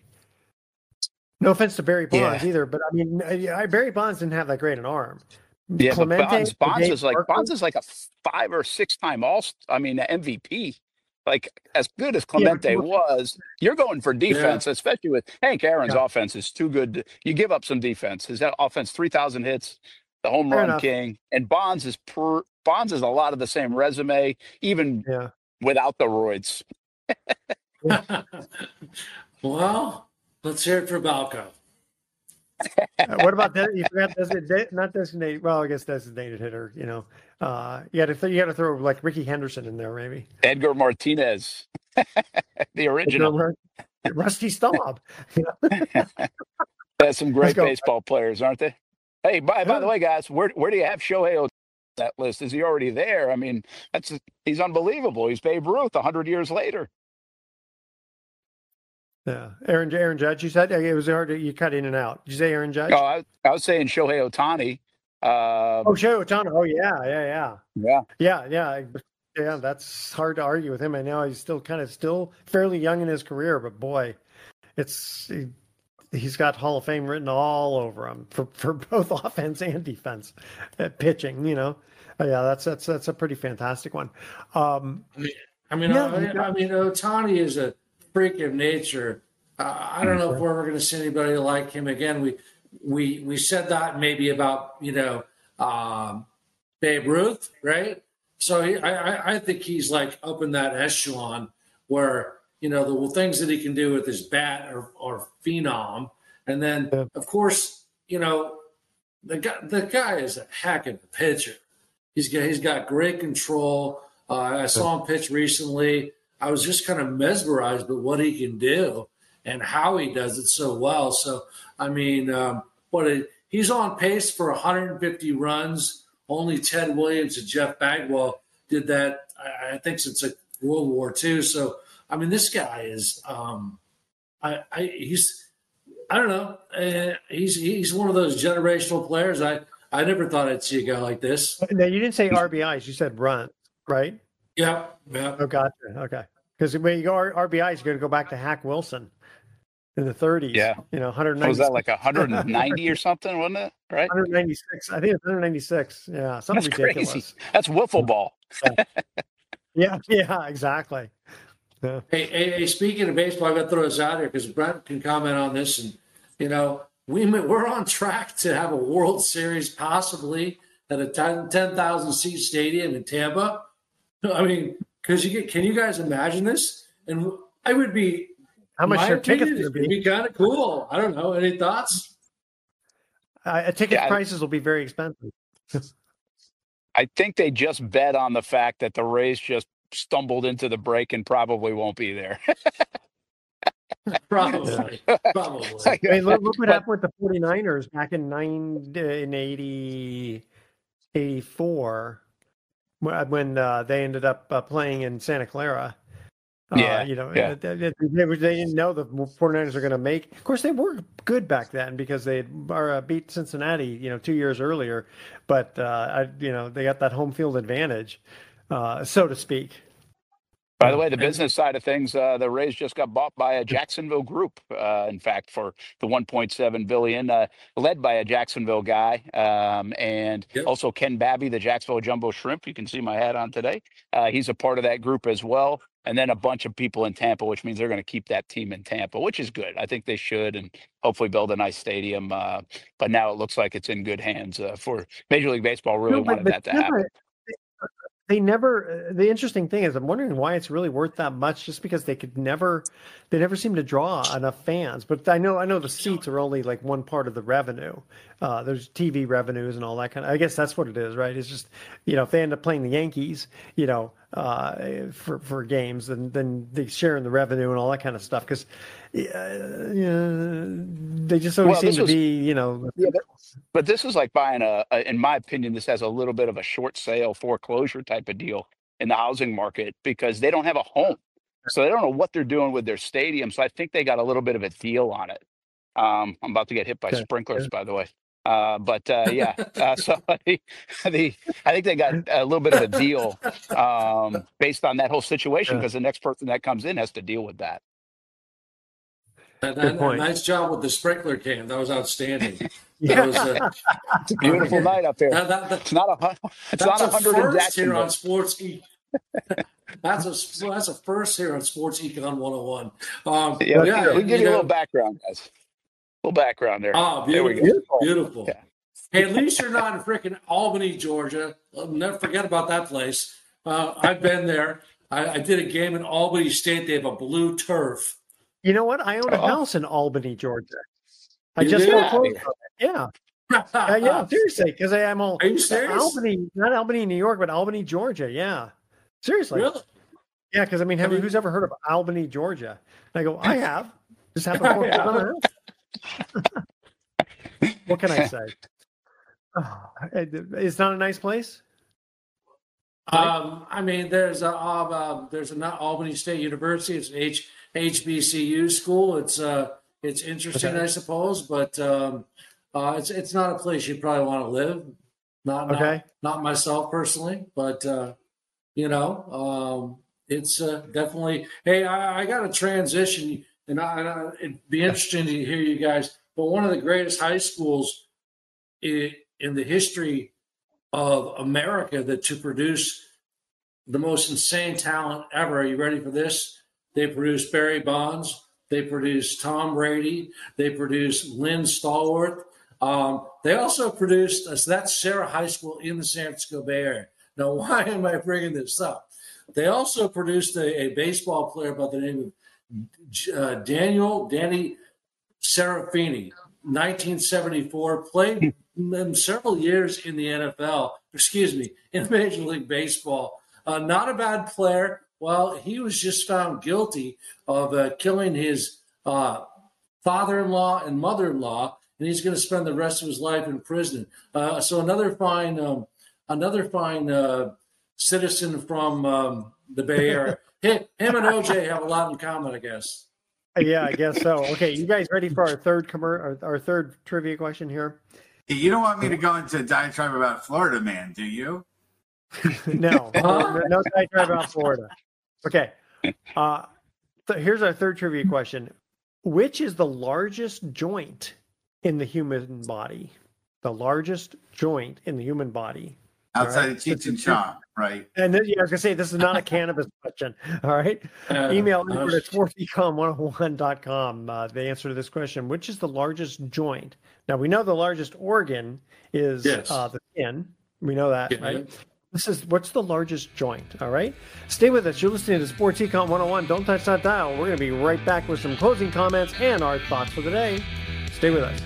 No offense to Barry Bonds Yeah. either, but I mean, I, Barry Bonds didn't have that great an arm. Yeah, but Clemente, Bonds, Bonds Dave is like Parker? Bonds is like a five or six time all. I mean, M V P. Like as good as Clemente but- was, you're going for defense, especially with Hank Aaron's Yeah. offense is too good. To, you give up some defense. His offense, three thousand hits, the home Fair run enough. king, and Bonds is per, Bonds is a lot of the same resume, even Yeah. without the roids. Well, let's hear it for Balco. Uh, what about that? You forgot designated, not designated. Well, I guess designated hitter. You know, uh, you got to th- you got to throw like Ricky Henderson in there, maybe. Edgar Martinez, the original. Rusty Staub. There's some great go. baseball players, aren't they? Hey, by by the way, guys, where where do you have Shohei Ohtani on that list? Is he already there? I mean, that's he's unbelievable. He's Babe Ruth a hundred years later. Yeah, Aaron Aaron Judge. You said it was hard. To, you cut in and out. Did you say Aaron Judge? No, I, I was saying Shohei Ohtani. Um, oh, Shohei Ohtani. Oh, yeah, yeah, yeah, yeah, yeah, yeah, yeah. That's hard to argue with him. I know he's still kind of still fairly young in his career, but boy, it's he, he's got Hall of Fame written all over him for, for both offense and defense, uh, pitching. You know, uh, yeah, that's that's that's a pretty fantastic one. Um, I mean, I mean, Yeah, I, yeah. I mean, Ohtani is a freak of nature. Uh, I don't know if we're ever going to see anybody like him again. We we we said that maybe about you know um, Babe Ruth, right? So he, I I- I think he's like up in that echelon where you know the things that he can do with his bat are, are phenom, and then of course you know the guy the guy is a heck of a pitcher. He's got he's got great control. Uh, I saw him pitch recently. I was just kind of mesmerized by what he can do and how he does it so well. So, I mean, um, what a, he's on pace for one hundred fifty runs. Only Ted Williams and Jeff Bagwell did that, I, I think, since like World War Two. So, I mean, this guy is, um, I, I, he's, I don't know, uh, he's he's one of those generational players. I, I never thought I'd see a guy like this. no, you didn't say R B Is. You said run, right? Yeah, yeah. Oh, gotcha. Okay. Because when you go R- RBIs, you're going to go back to Hack Wilson in the thirties. Yeah. You know, one hundred ninety. What was that like one hundred ninety or something? Wasn't it? Right. one hundred ninety-six. I think it's one hundred ninety-six. Yeah. Something That's ridiculous. crazy. That's wiffle ball. Yeah. Yeah. Exactly. Yeah. Hey, hey, hey, speaking of baseball, I'm going to throw this out here because Brent can comment on this. And, you know, we, we're on track to have a World Series possibly at a ten thousand seat stadium in Tampa. I mean, because you get, can you guys imagine this? And I would be, How much my your tickets opinion, going to it'd be? be kind of cool. I don't know. Any thoughts? Uh, ticket Yeah, I- prices will be very expensive. I think they just bet on the fact that the Rays just stumbled into the break and probably won't be there. Probably. Probably. I mean, look, look what But- happened with the 49ers back in nine in eighty, eighty-four. when, when uh, they ended up uh, playing in Santa Clara. Uh, Yeah, you know, yeah. they, they, they didn't know the 49ers are going to make. Of course, they were good back then because they uh, beat Cincinnati, you know, two years earlier. But uh, I, you know, they got that home field advantage, uh, so to speak. By the way, the business side of things, uh, the Rays just got bought by a Jacksonville group, uh, in fact, for the one point seven billion dollars, uh, led by a Jacksonville guy. Um, and Yep. also Ken Babby, the Jacksonville Jumbo Shrimp. You can see my hat on today. Uh, he's a part of that group as well. And then a bunch of people in Tampa, which means they're going to keep that team in Tampa, which is good. I think they should, and hopefully build a nice stadium. Uh, but now it looks like it's in good hands uh, for Major League Baseball. Really No, but- wanted but that to never- happen. They never. The interesting thing is, I'm wondering why it's really worth that much. Just because they could never, they never seem to draw enough fans. But I know, I know the seats are only like one part of the revenue. Uh, there's T V revenues and all that kind of. I guess that's what it is, right? It's just, you know, if they end up playing the Yankees, you know, uh, for for games, then then they share in the revenue and all that kind of stuff. Because, uh, you know, they just always Well, seem this to was- be, you know. Yeah, but, but this is like buying a, a, in my opinion, this has a little bit of a short sale foreclosure type of deal in the housing market because they don't have a home. So they don't know what they're doing with their stadium. So I think they got a little bit of a deal on it. Um, I'm about to get hit by Okay. sprinklers, by the way. Uh, but uh, yeah, uh, so the, the I think they got a little bit of a deal um, based on that whole situation because the next person that comes in has to deal with that. That- Good that- point. Nice job with the sprinkler can. That was outstanding. Yeah. That was, uh, It's a beautiful night up there. that- that- that- It's not a hun- it's not that's a a hundred in first here Jacksonville. on Sports E. That's a that's a first here on Sports Econ one oh one. Um, Yeah, yeah, we can give you, know- a little background, guys. A little background there. Oh, There we beautiful, go. beautiful. Yeah. Hey, at least you're not in freaking Albany, Georgia. I'll never forget about that place. Uh, I've been there. I, I did a game in Albany State. They have a blue turf. You know what? I own a Oh. house in Albany, Georgia. I You just do? foreclosed on it. Yeah. Uh, yeah, seriously, because I'm all Are you serious? Albany, not Albany, New York, but Albany, Georgia. Yeah, seriously. Really? Yeah, because I mean, have, I mean- who's ever heard of Albany, Georgia? And I go, I have. Just haven't foreclosed on a house. What can I say? Oh, it- it's not a nice place. Um, I mean, there's a uh, uh, there's a not Albany State University. It's an H H B C U school. It's uh it's interesting, Okay. I suppose, but um, uh, it's it's not a place you probably want to live. Not not, Okay. not myself personally, but uh, you know, um, it's uh, definitely. Hey, I, I got to transition, and I, and I, it'd be interesting to hear you guys. But one of the greatest high schools in, in the history of America that to produce the most insane talent ever. Are you ready for this? They produced Barry Bonds. They produced Tom Brady. They produced Lynn Stallworth. Um, they also produced, uh, so that's Sarah High School in the San Francisco Bay Area. Now, why am I bringing this up? They also produced a, a baseball player by the name of uh, Daniel Danny Serafini, nineteen seventy-four, played in several years in the N F L, excuse me, in Major League Baseball. Uh, not a bad player. Well, he was just found guilty of uh, killing his uh, father-in-law and mother-in-law, and he's going to spend the rest of his life in prison. Uh, so another fine, um, another fine uh, citizen from um, the Bay Area. him, him and O J have a lot in common, I guess. Yeah, I guess so. Okay, you guys ready for our third commer- our, our third trivia question here? You don't want me to go into a diatribe about Florida Man, do you? No, no, no diatribe about Florida. Okay, uh, so here's our third trivia question: which is the largest joint in the human body? The largest joint in the human body. Outside All right? of Cheech and Chong, right? And then, yeah, I was gonna say this is not a cannabis question. All right. Uh, Email uh, info at sports econ one oh one dot com. Uh, the answer to this question: which is the largest joint? Now we know the largest organ is Yes. uh, the skin. We know that, Yeah. right? This is what's the largest joint. All right. Stay with us. You're listening to Sports Econ one oh one. Don't touch that dial. We're gonna be right back with some closing comments and our thoughts for the day. Stay with us.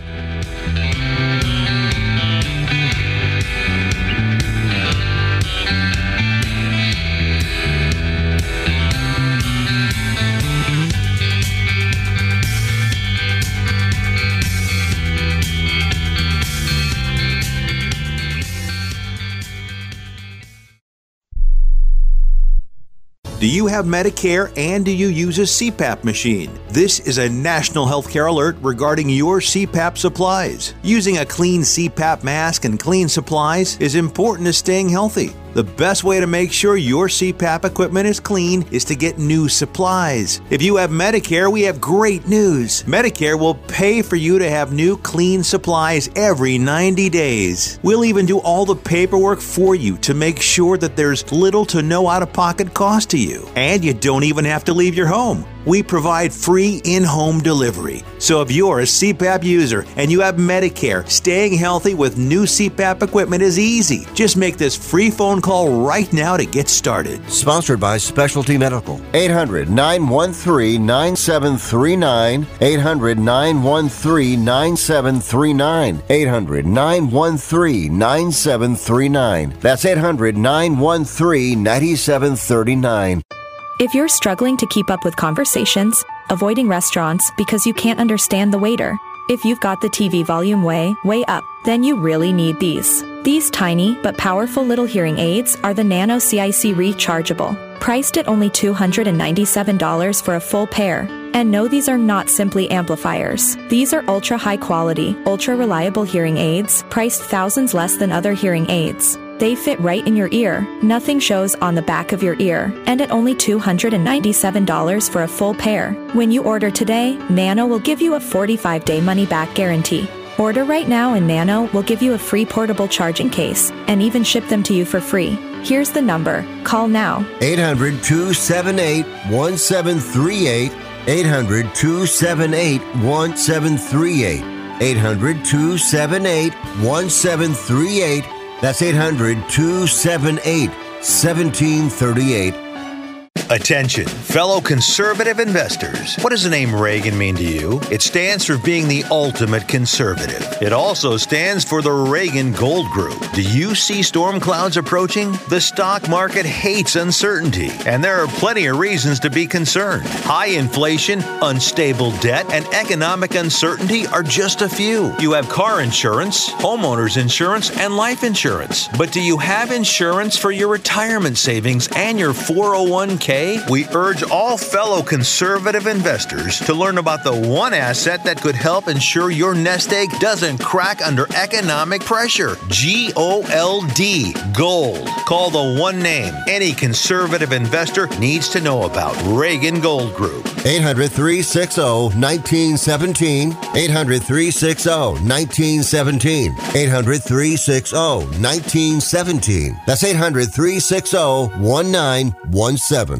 Do you have Medicare and do you use a C PAP machine? This is a national healthcare alert regarding your C PAP supplies. Using a clean C PAP mask and clean supplies is important to staying healthy. The best way to make sure your C PAP equipment is clean is to get new supplies. If you have Medicare, we have great news. Medicare will pay for you to have new clean supplies every ninety days. We'll even do all the paperwork for you to make sure that there's little to no out-of-pocket cost to you. And you don't even have to leave your home. We provide free in-home delivery. So if you're a C PAP user and you have Medicare, staying healthy with new C PAP equipment is easy. Just make this free phone call right now to get started. Sponsored by Specialty Medical. eight hundred, nine one three, nine seven three nine. eight hundred, nine one three, nine seven three nine. eight hundred, nine one three, nine seven three nine. That's eight hundred, nine one three, nine seven three nine. If you're struggling to keep up with conversations, avoiding restaurants because you can't understand the waiter, if you've got the T V volume way, way up, then you really need these. These tiny but powerful little hearing aids are the Nano C I C Rechargeable, priced at only two hundred ninety-seven dollars for a full pair. And no, these are not simply amplifiers. These are ultra high quality, ultra reliable hearing aids, priced thousands less than other hearing aids. They fit right in your ear, nothing shows on the back of your ear, and at only two hundred ninety-seven dollars for a full pair. When you order today, Nano will give you a forty-five day money-back guarantee. Order right now and Nano will give you a free portable charging case and even ship them to you for free. Here's the number. Call now. eight hundred, two seven eight, one seven three eight. eight hundred, two seven eight, one seven three eight. eight hundred, two seven eight, one seven three eight. That's eight hundred, two seven eight, one seven three eight. Attention, fellow conservative investors. What does the name Reagan mean to you? It stands for being the ultimate conservative. It also stands for the Reagan Gold Group. Do you see storm clouds approaching? The stock market hates uncertainty, and there are plenty of reasons to be concerned. High inflation, unstable debt, and economic uncertainty are just a few. You have car insurance, homeowners insurance, and life insurance. But do you have insurance for your retirement savings and your four oh one k? We urge all fellow conservative investors to learn about the one asset that could help ensure your nest egg doesn't crack under economic pressure. G O L D, gold. Call the one name any conservative investor needs to know about. Reagan Gold Group. eight hundred, three six zero, one nine one seven. eight hundred, three six zero, one nine one seven. eight hundred, three six zero, one nine one seven. That's eight hundred, three six zero, one nine one seven.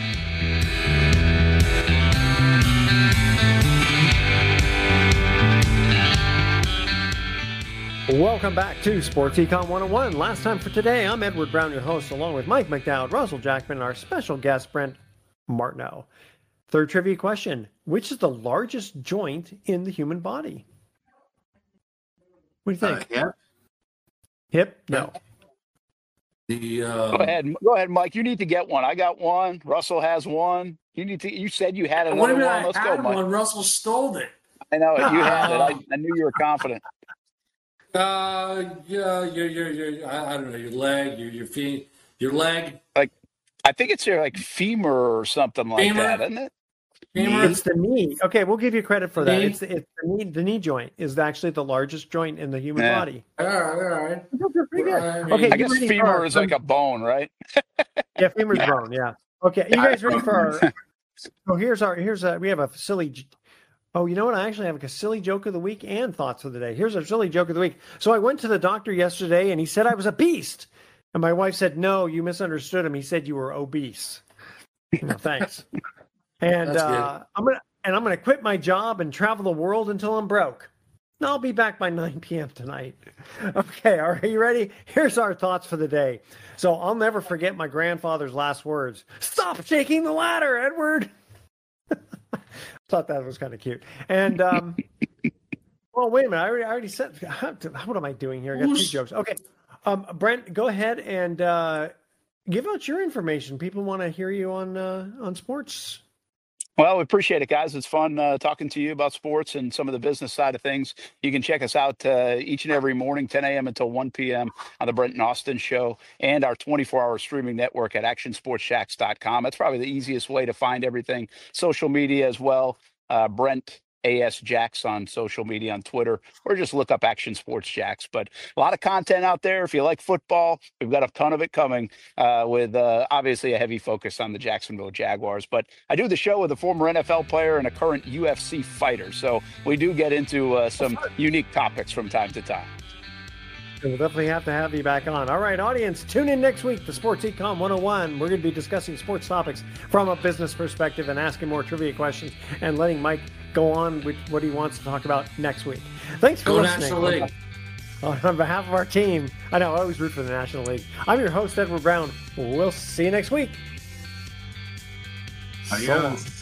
Welcome back to Sports Econ one oh one. Last time for today, I'm Edward Brown, your host, along with Mike McDowell, Russell Jackman, and our special guest, Brent Martineau. Third trivia question. Which is the largest joint in the human body? What do you think? Uh, hip? Hip? No. The, uh, Go ahead, go ahead, Mike. You need to get one. I got one. Russell has one. You need to. You said you had another Wait a minute, one. Let's I go, had Mike. one. Russell stole it. I know it. You had it. I, I knew you were confident. Uh, yeah, your, your, your, I, I don't know, your leg, your, your feet, your leg. Like, I think it's your like femur or something like Femur? that, isn't it? Femur? It's the knee. Okay, we'll give you credit for that. Knee? It's the, it's the knee. The knee joint is actually the largest joint in the human Yeah. body. All right, all right. Pretty good. I mean, Okay, I you guess ready for femur our- is like a bone, right? Yeah, femur's bone. Yeah. Okay, you guys ready for our? So here's our. Here's a. We have a silly. j- Oh, you know what? I actually have a silly joke of the week and thoughts of the day. Here's a silly joke of the week. So I went to the doctor yesterday, and he said I was a beast. And my wife said, "No, you misunderstood him. He said you were obese." No, thanks. And That's good. uh, I'm gonna and I'm gonna quit my job and travel the world until I'm broke. And I'll be back by nine p.m. tonight. Okay, are you ready? Here's our thoughts for the day. So I'll never forget my grandfather's last words. Stop shaking the ladder, Edward. Thought that was kind of cute. And um, well, wait a minute. I already, I already said. What am I doing here? I got two jokes. Okay, um, Brent, go ahead and uh, give out your information. People want to hear you on uh, on sports. Well, we appreciate it, guys. It's fun uh, talking to you about sports and some of the business side of things. You can check us out uh, each and every morning, ten a.m. until one p.m. on the Brent and Austin Show and our twenty-four hour streaming network at action sports shacks dot com. That's probably the easiest way to find everything. Social media as well. Uh, Brent A S Jacks on social media, on Twitter, or just look up Action Sports Jacks. But a lot of content out there. If you like football, we've got a ton of it coming uh, with uh, obviously a heavy focus on the Jacksonville Jaguars. But I do the show with a former N F L player and a current U F C fighter. So we do get into uh, some unique topics from time to time. We'll definitely have to have you back on. All right, audience, tune in next week to Sports Econ one oh one. We're going to be discussing sports topics from a business perspective and asking more trivia questions and letting Mike go on with what he wants to talk about next week. Thanks for Go listening. National League. On behalf of our team, I know, I always root for the National League. I'm your host, Edward Brown. We'll see you next week. Adios.